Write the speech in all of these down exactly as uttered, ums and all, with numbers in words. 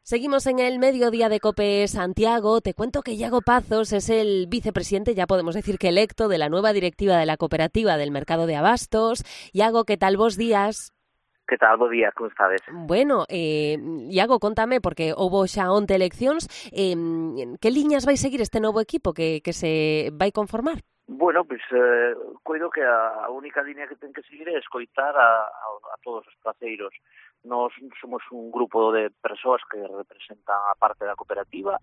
Seguimos en el mediodía de COPE Santiago. Te cuento que Iago Pazos es el vicepresidente, ya podemos decir que electo, de la nueva directiva de la cooperativa del mercado de abastos. Iago, ¿qué tal? Bos días. Que tal? Bo día, como estades? Bueno, eh, Iago, contame, porque houbo xa onte eleccións, eh, que liñas vai seguir este novo equipo que, que se vai conformar? Bueno, pois pues, eh, coido que a única línea que ten que seguir é escoitar a, a, a todos os praceiros. Nós somos un grupo de persoas que representan a parte da cooperativa,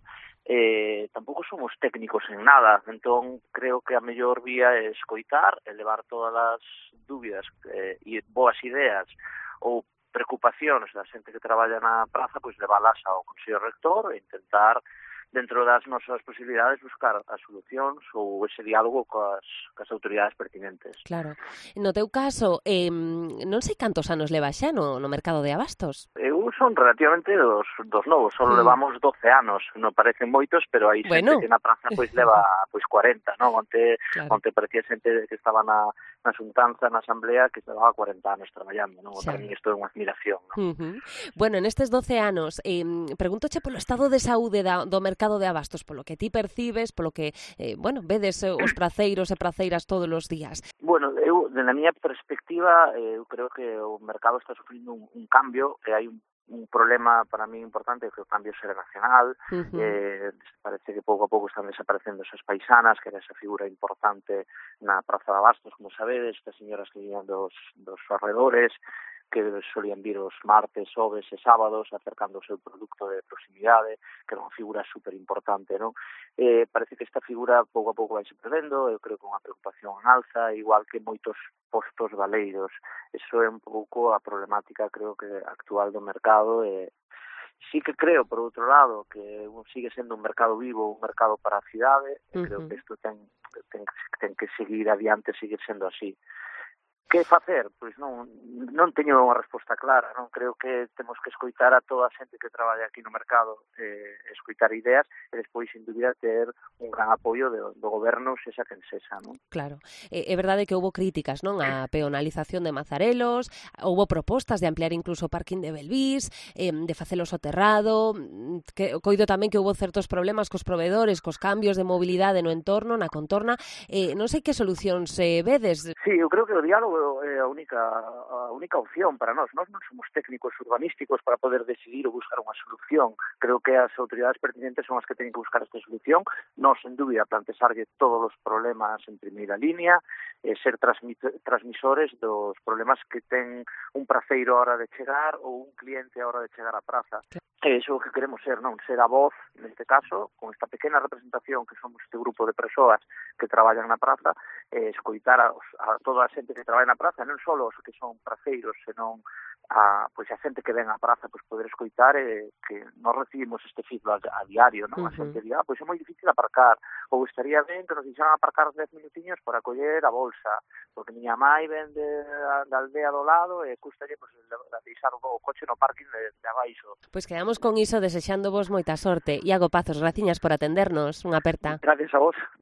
eh, tampouco somos técnicos en nada, entón creo que a mellor vía é escoitar, elevar todas as dúbidas eh, e boas ideas ou preocupacións da xente que traballa na praza, pois leválas ao Consello Rector e intentar, dentro das nosas posibilidades, buscar as solucións ou ese diálogo coas, coas autoridades pertinentes. Claro. No teu caso, eh, non sei cantos anos leva xa no, no mercado de abastos. Eu son relativamente dos, dos novos, só mm. levamos doce anos, non parecen moitos, pero hai bueno. xente que na praza pois leva pois cuarenta, non? Onte, claro. onte parecía xente que estaba na, na xuntanza, na asamblea, que levaba cuarenta anos traballando, non? Para mí isto é unha admiración, non? Uh -huh. Bueno, en estes doce anos, eh, pregúntoche polo estado de saúde da, do mercado de abastos, polo que ti percibes, polo que, eh, bueno, vedes os praceiros e praceiras todos os días. Bueno, eu, na miña perspectiva, eh, eu creo que o mercado está sufrindo un, un cambio, que hai un un problema para mí importante, que o cambio xeracional, uh -huh. eh, parece que pouco a pouco están desaparecendo esas paisanas, que era esa figura importante na Praza de Abastos, como sabedes, estas señoras que viñan dos, dos arredores, que solían vir os martes, xoves e sábados acercando o seu produto de proximidade, que era unha figura super importante, non? Eh, parece que esta figura pouco a pouco vai se perdendo, eu creo que unha preocupación en alza, igual que moitos postos baleiros. Eso é un pouco a problemática, creo que actual do mercado. Eh, sí que creo, por outro lado, que sigue sendo un mercado vivo, un mercado para a cidade, e uh -huh. creo que isto ten, ten, ten que seguir adiante, seguir sendo así. Que facer? Pois non, non teño unha resposta clara, non creo que temos que escoitar a toda a xente que traballa aquí no mercado, eh, escoitar ideas e despois, sin dúbida, ter un gran apoio do, do goberno, sexa quen sexa, non? Claro, é, é verdade que houbo críticas, non? A peonalización de Mazarelos, houbo propostas de ampliar incluso o parking de Belvís, eh, de facelo soterrado, que coido tamén que houbo certos problemas cos provedores, cos cambios de mobilidade no entorno, na contorna, eh, non sei que solucións eh, vedes. Sí, eu creo que o diálogo é a única a única opción para nós. Nós non somos técnicos urbanísticos para poder decidir ou buscar unha solución. Creo que as autoridades pertinentes son as que teñen que buscar esta solución. Nós, sen dúbida, plantexarlle todos os problemas en primeira línea, eh, ser transmisores dos problemas que ten un praceiro a hora de chegar ou un cliente a hora de chegar á praza. E iso é o que queremos ser, non? Ser a voz, neste caso, con esta pequena representación que somos este grupo de persoas que traballan na praza, eh, escoitar a, a toda a xente que traballa na praza, non só os que son praceiros, senón a, pois a xente que ven á praza, pois poder escoitar eh, que nós recibimos este feedback a diario, non? Uh -huh. A xente diga, ah, pois é moi difícil aparcar, ou estaría ben que nos deixaran aparcar dez minutiños para coller a bolsa, porque miña mãe ven de, da aldea do lado e custalle pois, deixar o coche no parking de, de abaixo. Pois quedamos con iso, desexando vos moita sorte. Iago Pazos, graciñas por atendernos, unha aperta. Gracias a vos.